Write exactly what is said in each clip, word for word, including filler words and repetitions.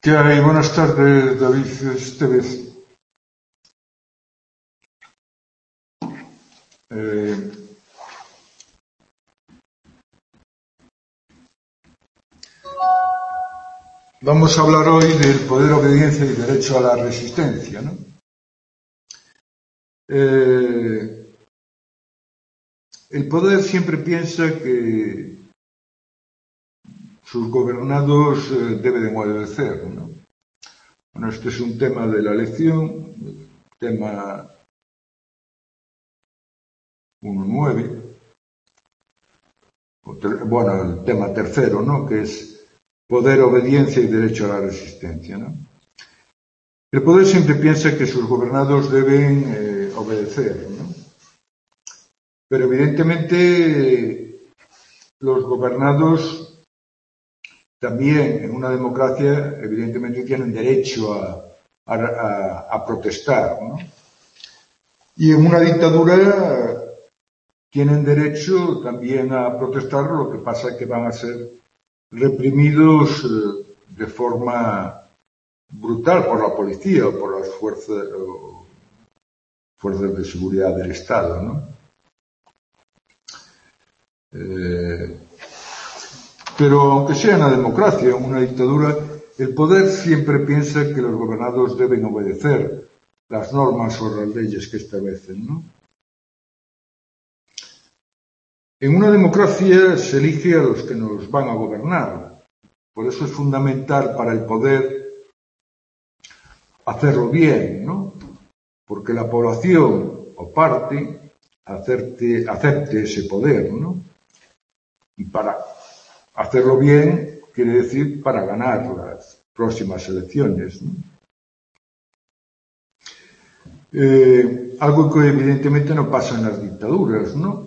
¿Qué hay? Buenas tardes, David Estevez. Eh, vamos a hablar hoy del poder, obediencia y derecho a la resistencia, ¿no? Eh, el poder siempre piensa que sus gobernados eh, deben obedecer, ¿no? Bueno, este es un tema de la lección, tema uno punto nueve, bueno, el tema tercero, ¿no? Que es poder, obediencia y derecho a la resistencia, ¿no? El poder siempre piensa que sus gobernados deben eh, obedecer, ¿no? Pero evidentemente los gobernados también en una democracia evidentemente tienen derecho a, a, a protestar, ¿no? Y en una dictadura tienen derecho también a protestar, lo que pasa es que van a ser reprimidos eh, de forma brutal por la policía o por las fuerzas, o fuerzas de seguridad del Estado, ¿no? Eh, pero aunque sea una democracia o una dictadura, el poder siempre piensa que los gobernados deben obedecer las normas o las leyes que establecen, ¿no? En una democracia se elige a los que nos van a gobernar. Por eso es fundamental para el poder hacerlo bien, ¿no? Porque la población o parte acepte, acepte ese poder, ¿no? Y para hacerlo bien quiere decir para ganar las próximas elecciones, ¿no? Eh, algo que evidentemente no pasa en las dictaduras, ¿no?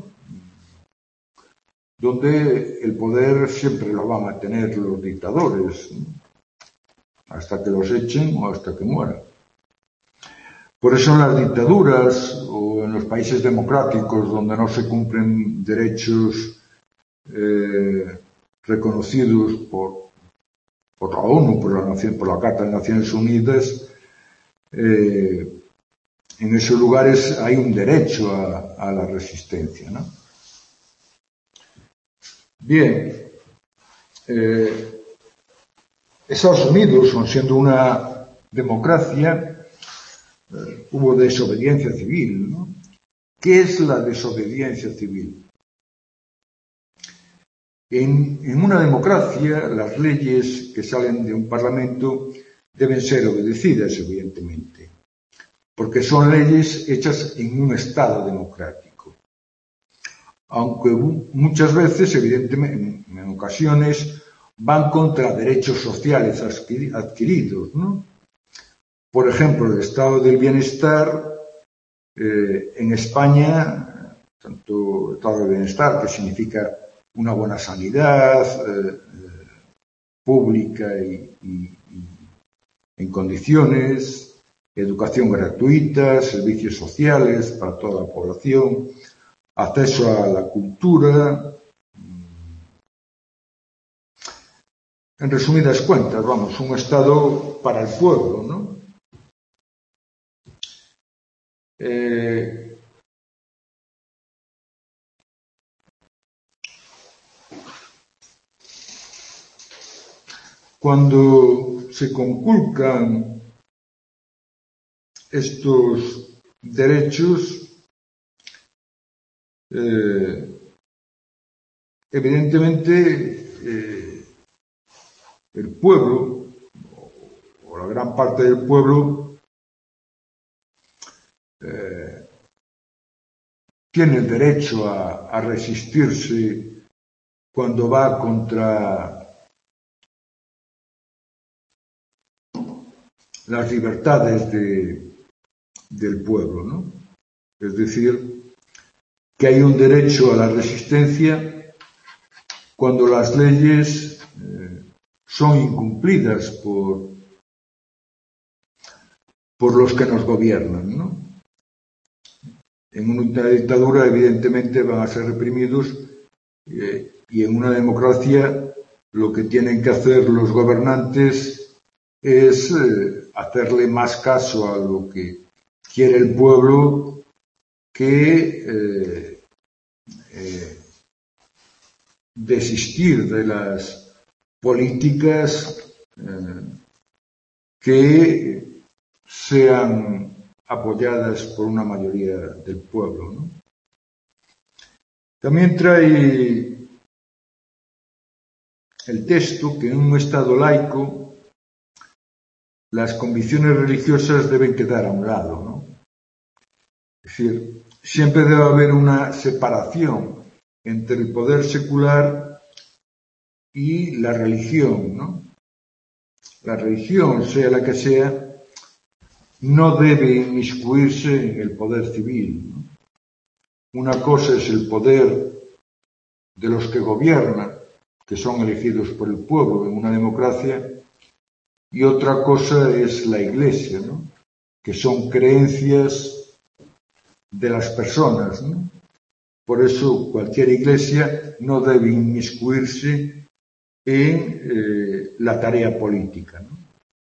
Donde el poder siempre lo van a tener los dictadores, ¿no? Hasta que los echen o hasta que mueran. Por eso en las dictaduras o en los países democráticos donde no se cumplen derechos eh, reconocidos por, por la ONU, por la, Nación, por la Carta de Naciones Unidas, eh, en esos lugares hay un derecho a, a la resistencia, ¿no? Bien, eh, Estados Unidos, siendo una democracia, eh, hubo desobediencia civil, ¿no? ¿Qué es la desobediencia civil? En, en una democracia, las leyes que salen de un parlamento deben ser obedecidas, evidentemente, porque son leyes hechas en un Estado democrático. Aunque muchas veces, evidentemente, en, en ocasiones, van contra derechos sociales adquiridos, ¿no? Por ejemplo, el estado del bienestar eh, en España, tanto el estado del bienestar, que significa una buena sanidad eh, pública y, y, y en condiciones, educación gratuita, servicios sociales para toda la población, acceso a la cultura. En resumidas cuentas, vamos, un Estado para el pueblo, ¿no? Eh, cuando se conculcan estos derechos, eh, evidentemente eh, el pueblo, o la gran parte del pueblo, eh, tiene el derecho a, a resistirse cuando va contra las libertades de, del pueblo, ¿no? Es decir, que hay un derecho a la resistencia cuando las leyes eh, son incumplidas por, por los que nos gobiernan, ¿no? En una dictadura, evidentemente, van a ser reprimidos eh, y en una democracia lo que tienen que hacer los gobernantes es eh, hacerle más caso a lo que quiere el pueblo que eh, eh, desistir de las políticas eh, que sean apoyadas por una mayoría del pueblo, ¿no? También trae el texto que en un Estado laico las convicciones religiosas deben quedar a un lado, ¿no? Es decir, siempre debe haber una separación entre el poder secular y la religión, ¿no? La religión, sea la que sea, no debe inmiscuirse en el poder civil, ¿no? Una cosa es el poder de los que gobiernan, que son elegidos por el pueblo en una democracia, y otra cosa es la Iglesia, ¿no? Que son creencias de las personas, ¿no? Por eso cualquier iglesia no debe inmiscuirse en eh, la tarea política, ¿no?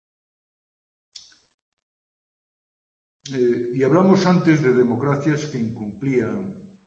Eh, y hablamos antes de democracias que incumplían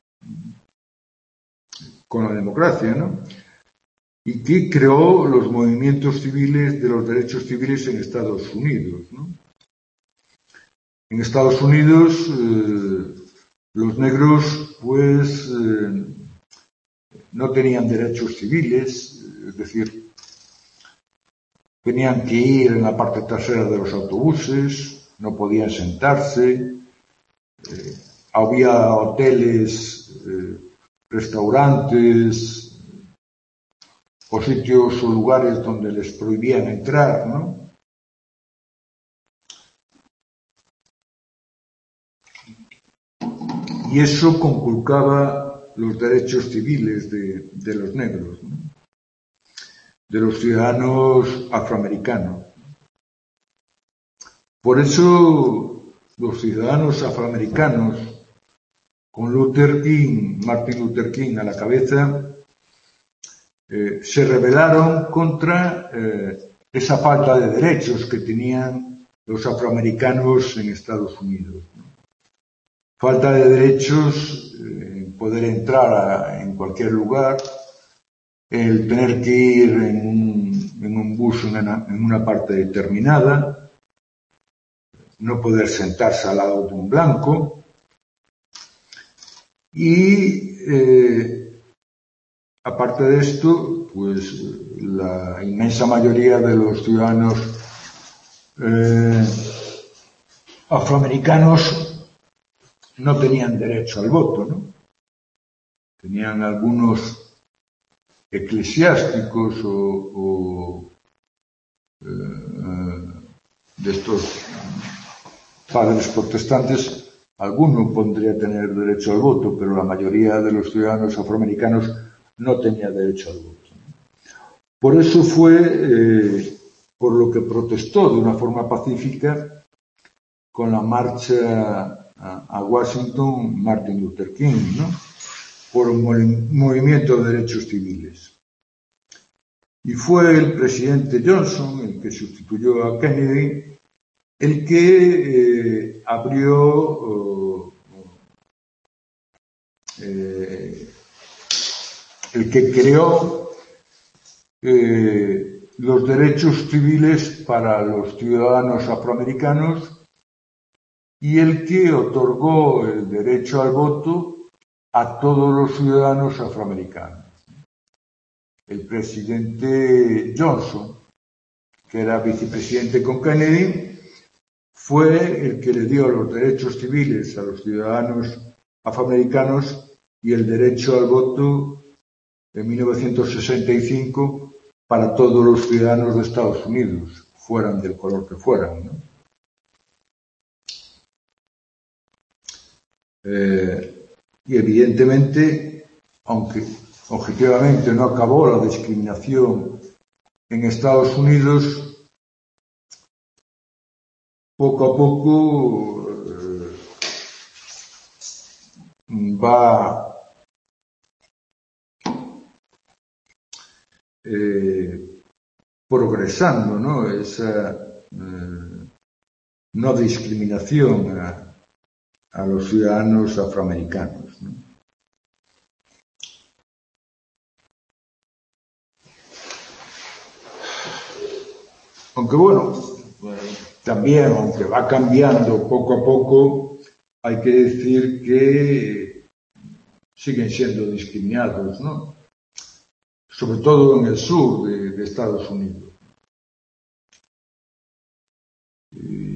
con la democracia, ¿no? Y que creó los movimientos civiles de los derechos civiles en Estados Unidos, ¿no? En Estados Unidos eh, los negros pues eh, no tenían derechos civiles, es decir, tenían que ir en la parte trasera de los autobuses, no podían sentarse, eh, había hoteles, eh, restaurantes o sitios o lugares donde les prohibían entrar, ¿no? Y eso conculcaba los derechos civiles de, de los negros, ¿no? De los ciudadanos afroamericanos. Por eso los ciudadanos afroamericanos, con Luther King, Martin Luther King a la cabeza, eh, se rebelaron contra eh, esa falta de derechos que tenían los afroamericanos en Estados Unidos, ¿no? Falta de derechos, eh, poder entrar a, en cualquier lugar, el tener que ir en un, en un bus en una, en una parte determinada, no poder sentarse al lado de un blanco y, eh, aparte de esto, pues la inmensa mayoría de los ciudadanos eh, afroamericanos no tenían derecho al voto, ¿no? Tenían algunos eclesiásticos o, o eh, de estos padres protestantes, alguno podría tener derecho al voto, pero la mayoría de los ciudadanos afroamericanos no tenía derecho al voto. Por eso fue eh, por lo que protestó de una forma pacífica con la marcha a Washington Martin Luther King, ¿no? Por un movimiento de derechos civiles. Y fue el presidente Johnson, el que sustituyó a Kennedy, el que eh, abrió, eh, el que creó eh, los derechos civiles para los ciudadanos afroamericanos y el que otorgó el derecho al voto a todos los ciudadanos afroamericanos. El presidente Johnson, que era vicepresidente con Kennedy, fue el que le dio los derechos civiles a los ciudadanos afroamericanos y el derecho al voto en mil novecientos sesenta y cinco para todos los ciudadanos de Estados Unidos, fueran del color que fueran, ¿no? Eh, y evidentemente, aunque objetivamente no acabó la discriminación en Estados Unidos, poco a poco eh, va eh, progresando, ¿no? Esa eh, no discriminación a, a los ciudadanos afroamericanos, ¿no? Aunque bueno, también, aunque va cambiando poco a poco, hay que decir que siguen siendo discriminados, ¿no? Sobre todo en el sur de, de Estados Unidos. Y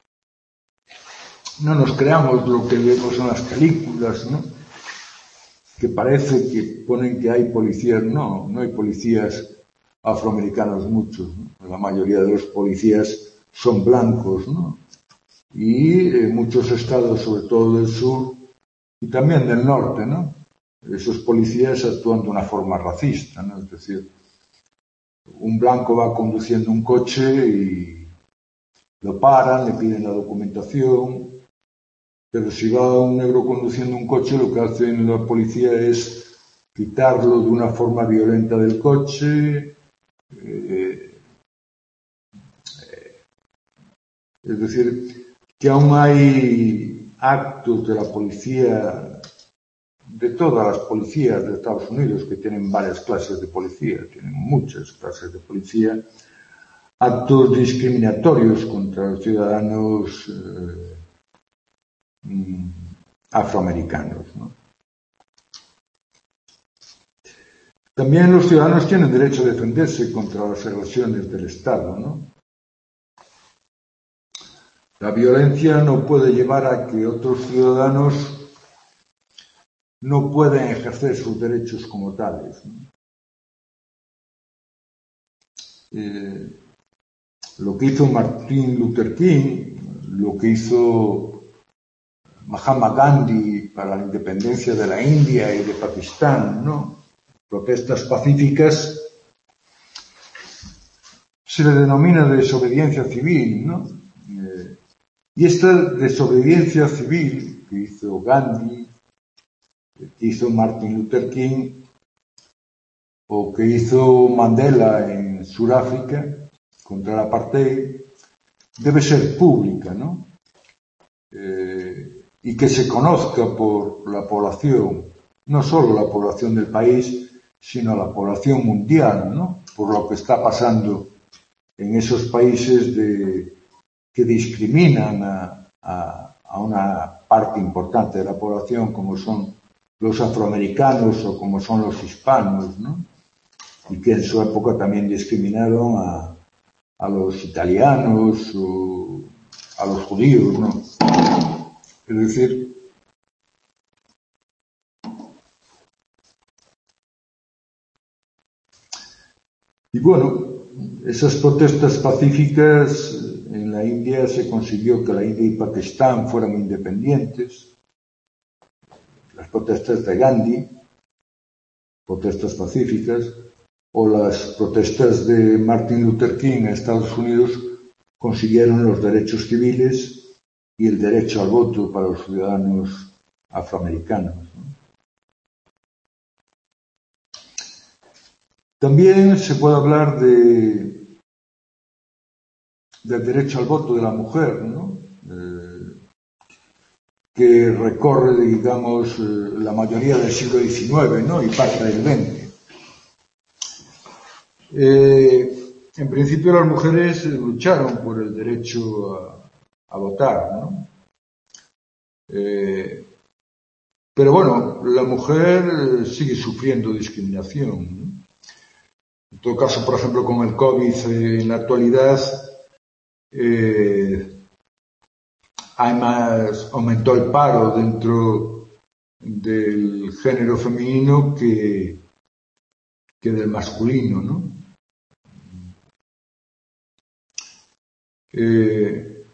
no nos creamos lo que vemos en las películas, ¿no? Que parece que ponen que hay policías. No, no hay policías afroamericanos muchos, ¿no? La mayoría de los policías son blancos, ¿no? Y en muchos estados, sobre todo del sur y también del norte, ¿no? Esos policías actúan de una forma racista, ¿no? Es decir, un blanco va conduciendo un coche y lo paran, le piden la documentación, pero si va un negro conduciendo un coche, lo que hace la policía es quitarlo de una forma violenta del coche. Eh, eh, es decir, que aún hay actos de la policía, de todas las policías de Estados Unidos, que tienen varias clases de policía, tienen muchas clases de policía, actos discriminatorios contra los ciudadanos eh, afroamericanos, ¿no? También los ciudadanos tienen derecho a defenderse contra las agresiones del Estado, ¿no? La violencia no puede llevar a que otros ciudadanos no pueden ejercer sus derechos como tales, ¿no? Eh, lo que hizo Martin Luther King, lo que hizo Mahatma Gandhi para la independencia de la India y de Pakistán, ¿no? Protestas pacíficas, se le denomina desobediencia civil, ¿no? Eh, y esta desobediencia civil que hizo Gandhi, que hizo Martin Luther King o que hizo Mandela en Sudáfrica contra el apartheid, debe ser pública, ¿no? Eh, y que se conozca por la población, no solo la población del país, sino la población mundial, ¿no? Por lo que está pasando en esos países de, que discriminan a, a, a una parte importante de la población, como son los afroamericanos o como son los hispanos, ¿no? Y que en su época también discriminaron a, a los italianos o a los judíos, ¿no? Es decir, y bueno, esas protestas pacíficas en la India se consiguió que la India y Pakistán fueran independientes. Las protestas de Gandhi, protestas pacíficas, o las protestas de Martin Luther King en Estados Unidos consiguieron los derechos civiles y el derecho al voto para los ciudadanos afroamericanos, ¿no? También se puede hablar de, del derecho al voto de la mujer, ¿no? Eh, que recorre, digamos, la mayoría del siglo diecinueve, ¿no? Y parte del veinte. Eh, en principio las mujeres lucharon por el derecho a, a votar, ¿no? Eh, pero bueno, la mujer sigue sufriendo discriminación, ¿no? En todo caso, por ejemplo, con el COVID eh, en la actualidad, eh, hay más, aumentó el paro dentro del género femenino que, que del masculino, ¿no? Eh,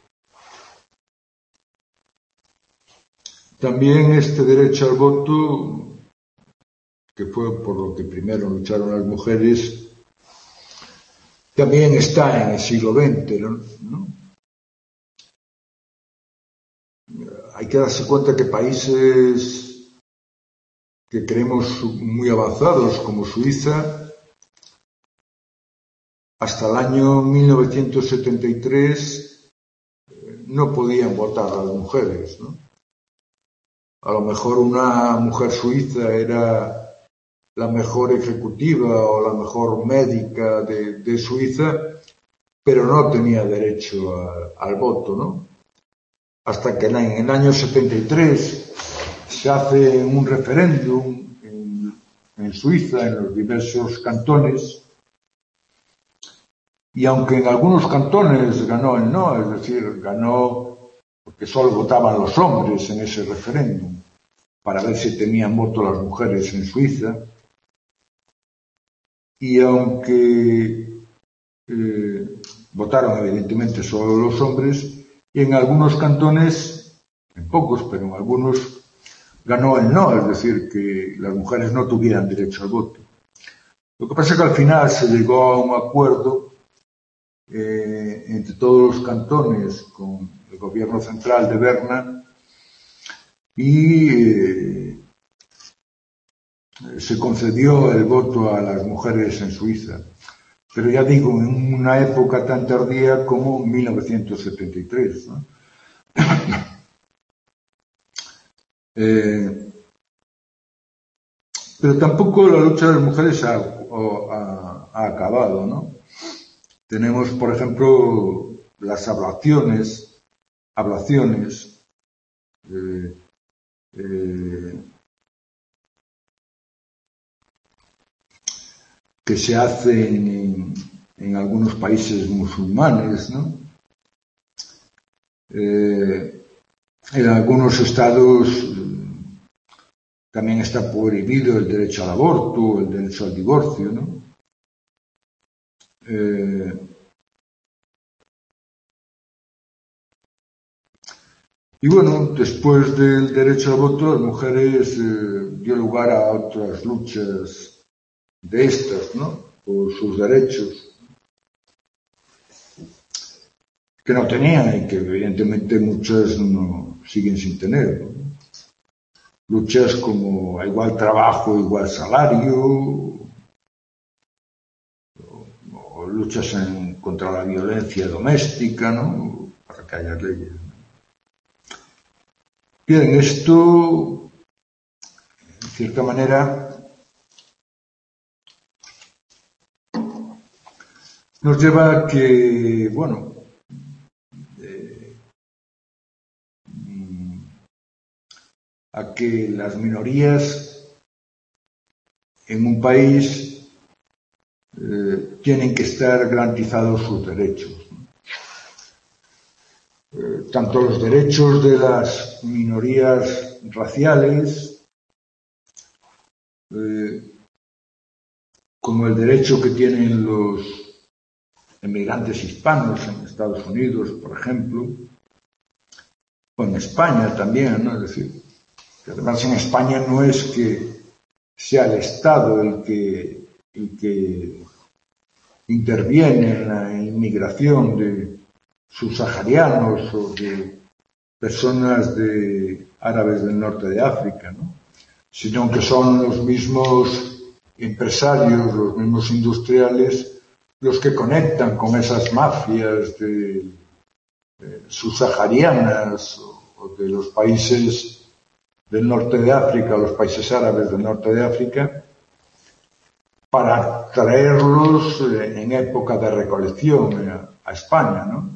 también este derecho al voto, que fue por lo que primero lucharon las mujeres, también está en el siglo veinte, ¿no? Hay que darse cuenta que países que creemos muy avanzados, como Suiza, hasta el año mil novecientos setenta y tres no podían votar las mujeres, ¿no? A lo mejor una mujer suiza era la mejor ejecutiva o la mejor médica de, de Suiza, pero no tenía derecho a, al voto, ¿no? Hasta que en el año setenta y tres se hace un referéndum en, en Suiza, en los diversos cantones, y aunque en algunos cantones ganó el no, es decir, ganó porque solo votaban los hombres en ese referéndum, para ver si tenían voto las mujeres en Suiza, y aunque eh, votaron evidentemente solo los hombres, y en algunos cantones, en pocos, pero en algunos ganó el no, es decir, que las mujeres no tuvieran derecho al voto. Lo que pasa es que al final se llegó a un acuerdo eh, entre todos los cantones con el gobierno central de Berna y eh, se concedió el voto a las mujeres en Suiza. Pero ya digo, en una época tan tardía como mil novecientos setenta y tres, ¿no? eh, pero tampoco la lucha de las mujeres ha, ha, ha acabado, ¿no? Tenemos, por ejemplo, las ablaciones, ablaciones eh, eh, que se hacen en, en algunos países musulmanes, ¿no? Eh, en algunos estados también está prohibido el derecho al aborto, el derecho al divorcio, ¿no? Eh, y bueno, después del derecho al voto, las mujeres eh, dio lugar a otras luchas de estas, ¿no? Por sus derechos que no tenían y que evidentemente muchas no siguen sin tener, ¿no? Luchas como igual trabajo, igual salario, o luchas en, contra la violencia doméstica, ¿no? Para que haya leyes, ¿no? Bien, esto, en cierta manera, nos lleva a que, bueno, eh, a que las minorías en un país eh, tienen que estar garantizados sus derechos. Eh, tanto los derechos de las minorías raciales eh, como el derecho que tienen los emigrantes hispanos en Estados Unidos, por ejemplo, o en España también, ¿no? Es decir, que además en España no es que sea el Estado el que, el que interviene en la inmigración de subsaharianos o de personas de árabes del norte de África, ¿no? Sino que son los mismos empresarios, los mismos industriales, los que conectan con esas mafias de, de subsaharianas o, o de los países del norte de África, los países árabes del norte de África, para traerlos en época de recolección a, a España, ¿no?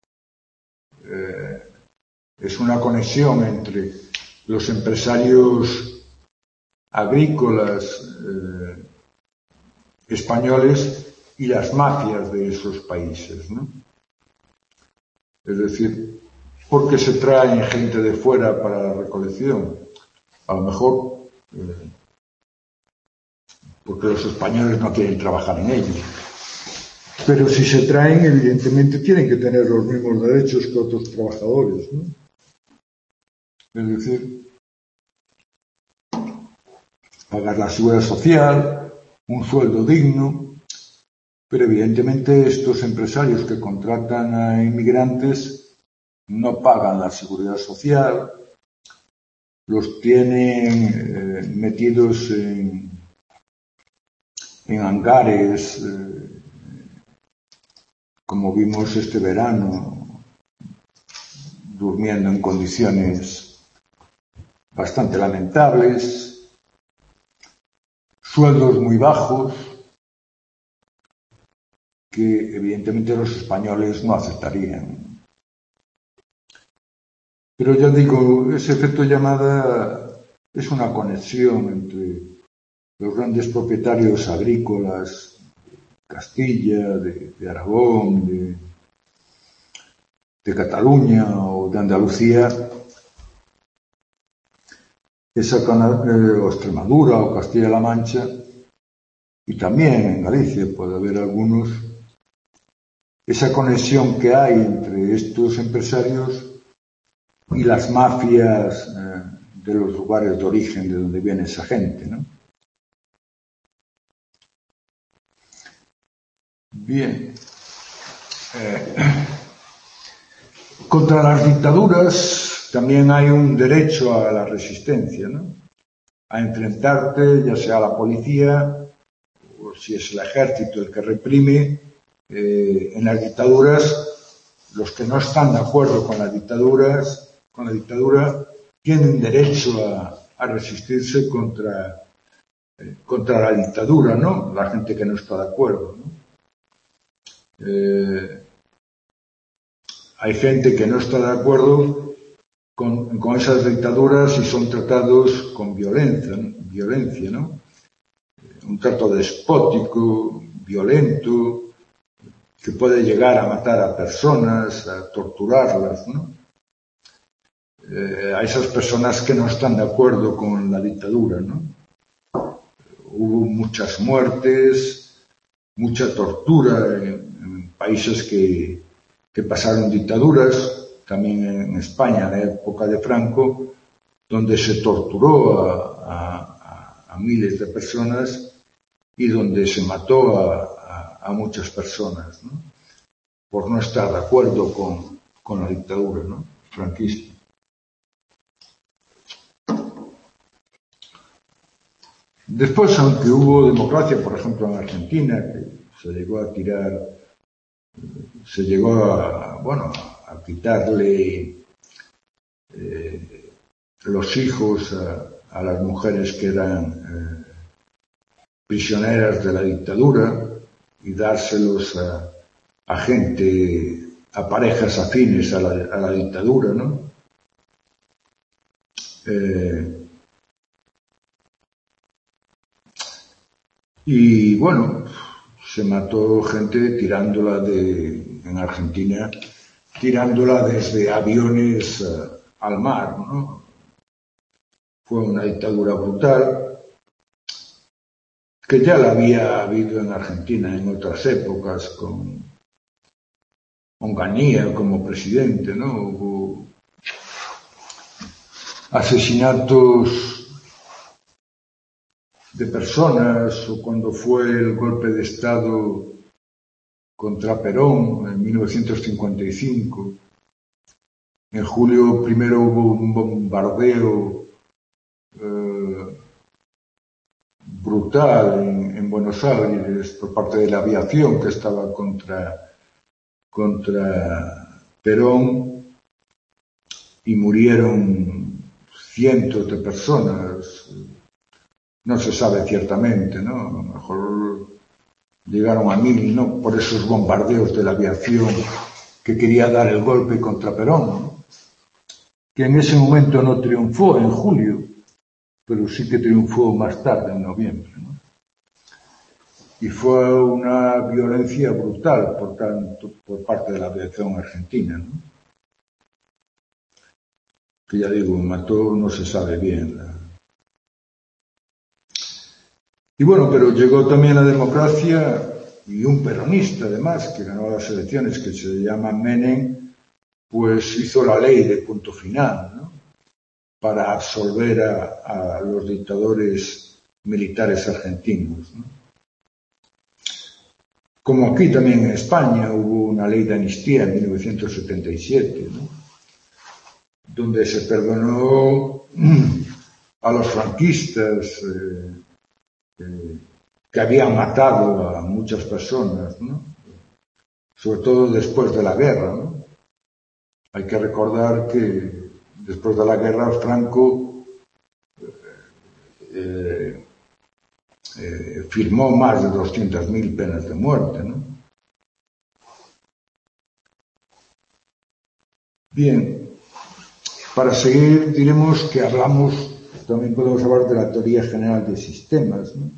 Eh, es una conexión entre los empresarios agrícolas eh, españoles y las mafias de esos países, ¿no? Es decir, ¿por qué se traen gente de fuera para la recolección? A lo mejor eh, porque los españoles no quieren trabajar en ello. Pero si se traen, evidentemente tienen que tener los mismos derechos que otros trabajadores, ¿no? Es decir, pagar la seguridad social, un sueldo digno, pero evidentemente estos empresarios que contratan a inmigrantes no pagan la seguridad social, los tienen eh, metidos en, en hangares eh, como vimos este verano, durmiendo en condiciones bastante lamentables, sueldos muy bajos, que evidentemente los españoles no aceptarían. Pero ya digo, ese efecto llamada es una conexión entre los grandes propietarios agrícolas de Castilla, de, de Aragón, de, de Cataluña o de Andalucía, esa eh, o Extremadura o Castilla-La Mancha, y también en Galicia puede haber algunos, esa conexión que hay entre estos empresarios y las mafias eh, de los lugares de origen de donde viene esa gente, ¿no? Bien. Eh, contra las dictaduras también hay un derecho a la resistencia, ¿no? A enfrentarte, ya sea a la policía o si es el ejército el que reprime. Eh, en las dictaduras, los que no están de acuerdo con las dictaduras, con la dictadura, tienen derecho a, a resistirse contra, eh, contra la dictadura, ¿no? La gente que no está de acuerdo, ¿no? Eh, hay gente que no está de acuerdo con, con esas dictaduras y son tratados con violencia, ¿no? violencia, ¿no? Un trato despótico, violento, que puede llegar a matar a personas, a torturarlas, ¿no? Eh, a esas personas que no están de acuerdo con la dictadura, ¿no? Hubo muchas muertes, mucha tortura en, en países que, que pasaron dictaduras, también en España, en la época de Franco, donde se torturó a, a, a miles de personas y donde se mató a, a, a muchas personas, ¿no? Por no estar de acuerdo con, con la dictadura, ¿no? franquista. Después, aunque hubo democracia, por ejemplo, en Argentina, que se llegó a tirar, se llegó a, bueno, a quitarle eh, los hijos a, a las mujeres que eran eh, prisioneras de la dictadura y dárselos a, a gente, a parejas afines a la, a la dictadura, ¿no? Eh, y bueno, se mató gente tirándola de, en Argentina, tirándola desde aviones uh, al mar, ¿no? Fue una dictadura brutal, que ya la había habido en Argentina en otras épocas, con Onganía como presidente, ¿no? Hubo asesinatos de personas, o cuando fue el golpe de Estado contra Perón en mil novecientos cincuenta y cinco. En julio primero hubo un bombardeo eh, brutal en, en Buenos Aires por parte de la aviación que estaba contra, contra Perón y murieron cientos de personas. No se sabe ciertamente, ¿no? A lo mejor llegaron a mil, ¿no? Por esos bombardeos de la aviación que quería dar el golpe contra Perón, ¿no? Que en ese momento no triunfó en julio, pero sí que triunfó más tarde, en noviembre, ¿no? Y fue una violencia brutal, por tanto, por parte de la aviación argentina, ¿no? Que ya digo, mató, no se sabe bien, ¿no? Y bueno, pero llegó también la democracia y un peronista, además, que ganó las elecciones, que se llama Menem, pues hizo la ley de punto final, ¿no? Para absolver a, a los dictadores militares argentinos, ¿no? Como aquí también en España hubo una ley de amnistía en mil novecientos setenta y siete, ¿no? Donde se perdonó a los franquistas eh, eh, que habían matado a muchas personas, ¿no? sobre todo después de la guerra, ¿no? Hay que recordar que después de la guerra Franco eh, eh, firmó más de doscientas mil penas de muerte, ¿no? Bien, para seguir diremos que hablamos, también podemos hablar de la teoría general de sistemas, ¿no?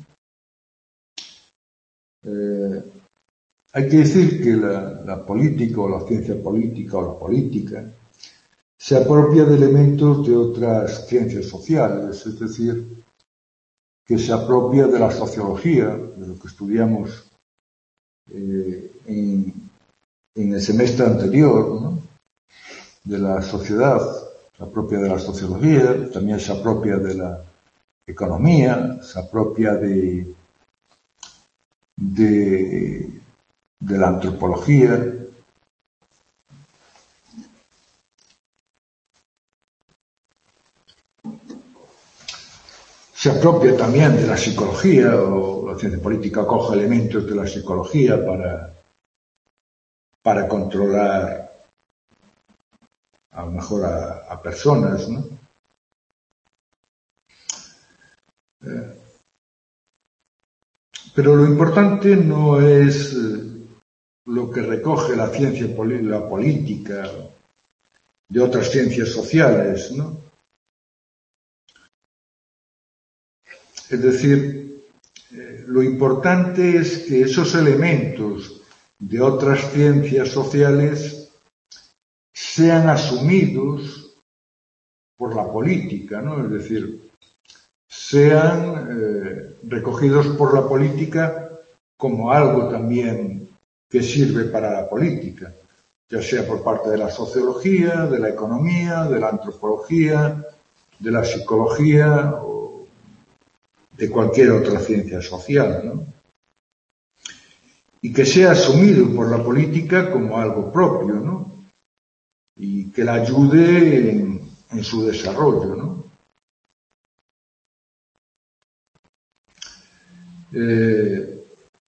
Eh, hay que decir que la, la política o la ciencia política o la política se apropia de elementos de otras ciencias sociales, es decir, que se apropia de la sociología, de lo que estudiamos eh, en, en el semestre anterior, ¿no? De la sociedad, se apropia de la sociología, también se apropia de la economía, se apropia de, de, de la antropología. Se apropia también de la psicología, o la ciencia política coge elementos de la psicología para, para controlar a lo mejor a, a personas, ¿no? Eh, pero lo importante no es lo que recoge la ciencia, la política de otras ciencias sociales, ¿no? Es decir, eh, lo importante es que esos elementos de otras ciencias sociales sean asumidos por la política, ¿no? Es decir, sean eh, recogidos por la política como algo también que sirve para la política, ya sea por parte de la sociología, de la economía, de la antropología, de la psicología o de cualquier otra ciencia social, ¿no? Y que sea asumido por la política como algo propio, ¿no? Y que la ayude en, en su desarrollo, ¿no? Eh,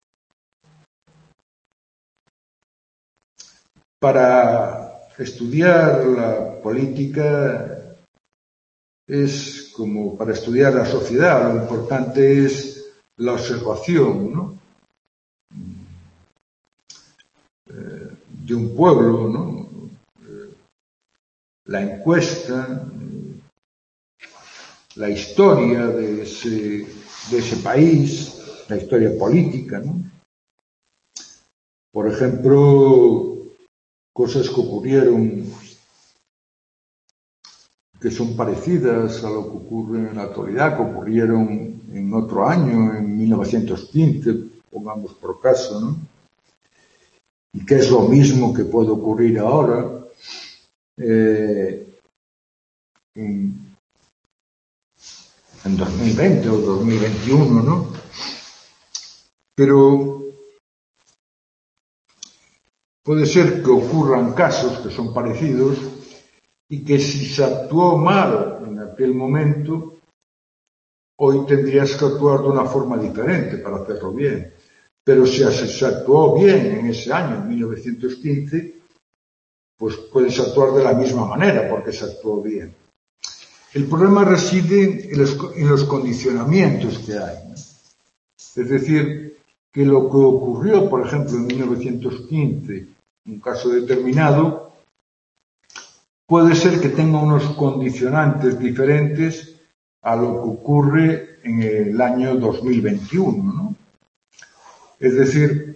para estudiar la política es como para estudiar la sociedad, lo importante es la observación, ¿no? Eh, de un pueblo, ¿no? Eh, la encuesta, la historia de ese, de ese país, la historia política, ¿no? Por ejemplo, cosas que ocurrieron que son parecidas a lo que ocurre en la actualidad, que ocurrieron en otro año, en mil novecientos quince, pongamos por caso, ¿no? Y que es lo mismo que puede ocurrir ahora, eh, en, en dos mil veinte o dos mil veintiuno, ¿no? Pero puede ser que ocurran casos que son parecidos y que si se actuó mal en aquel momento, hoy tendrías que actuar de una forma diferente para hacerlo bien. Pero si se actuó bien en ese año, en mil novecientos quince, pues puedes actuar de la misma manera porque se actuó bien. El problema reside en los, en los condicionamientos que hay, ¿no? Es decir, que lo que ocurrió, por ejemplo, en mil novecientos quince, un caso determinado, puede ser que tenga unos condicionantes diferentes a lo que ocurre en el año dos mil veintiuno, ¿no? Es decir,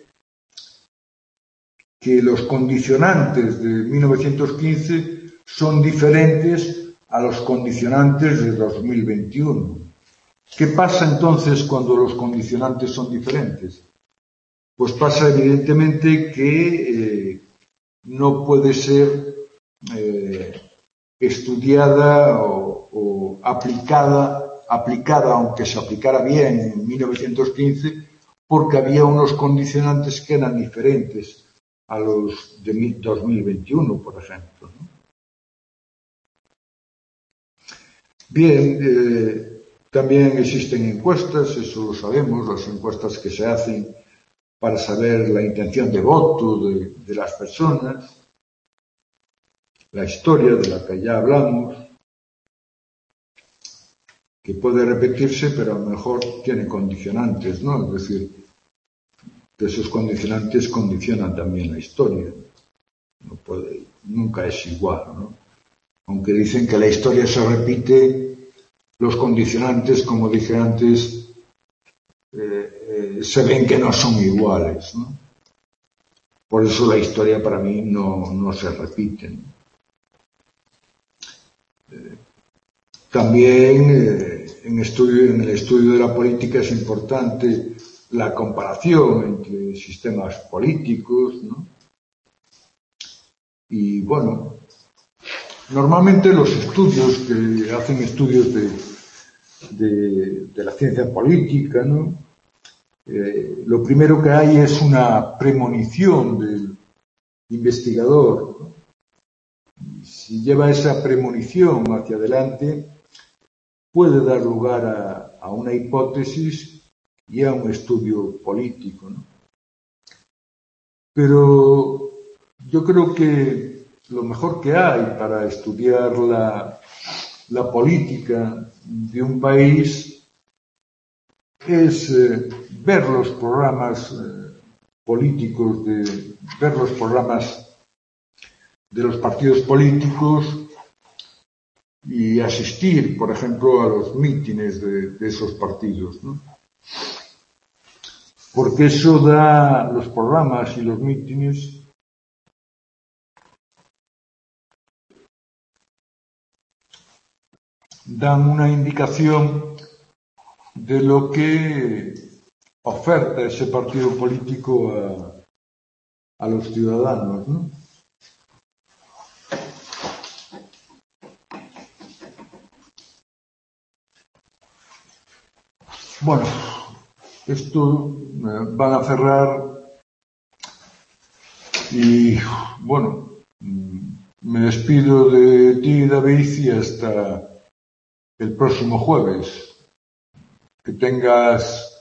que los condicionantes de mil novecientos quince son diferentes a los condicionantes de dos mil veintiuno. ¿Qué pasa entonces cuando los condicionantes son diferentes? Pues pasa evidentemente que eh, no puede ser eh, estudiada o, o aplicada, aplicada, aunque se aplicara bien en mil novecientos quince, porque había unos condicionantes que eran diferentes a los de dos mil veintiuno, por ejemplo, ¿no? Bien, eh, también existen encuestas, eso lo sabemos, las encuestas que se hacen para saber la intención de voto de, de las personas, la historia de la que ya hablamos, que puede repetirse, pero a lo mejor tiene condicionantes, ¿no? Es decir, que esos condicionantes condicionan también la historia. No puede, nunca es igual, ¿no? Aunque dicen que la historia se repite, los condicionantes, como dije antes, eh, eh, se ven que no son iguales, ¿no? Por eso la historia para mí no, no se repite, ¿no? Eh, también eh, en, estudio, en el estudio de la política es importante la comparación entre sistemas políticos, ¿no? Y bueno, normalmente los estudios que hacen estudios de, de, de la ciencia política, ¿no? Eh, lo primero que hay es una premonición del investigador, ¿no? Si lleva esa premonición hacia adelante, puede dar lugar a, a una hipótesis y a un estudio político, ¿no? Pero yo creo que lo mejor que hay para estudiar la, la política de un país es eh, ver los programas eh, políticos, de, ver los programas de los partidos políticos y asistir, por ejemplo, a los mítines de, de esos partidos, ¿no? Porque eso da, los programas y los mítines dan una indicación de lo que oferta ese partido político a, a los ciudadanos, ¿no? Bueno, esto eh, van a cerrar y, bueno, me despido de ti, David, y hasta el próximo jueves. Que tengas